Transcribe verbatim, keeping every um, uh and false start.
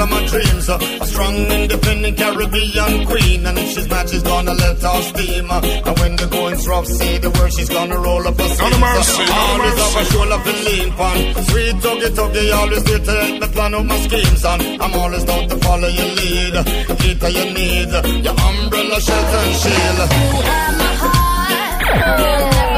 my dreams. A strong, independent Caribbean queen. And if she's mad, she's gonna let off steam. And when the going's rough, say the word, she's gonna roll up her sleeves. Always have a shoulder to lean on. Sweet tuggy tuggy, always there to help me plan out my schemes. And I'm always down to follow your lead. Get to your need, your umbrella, shelter and shield. You have my heart.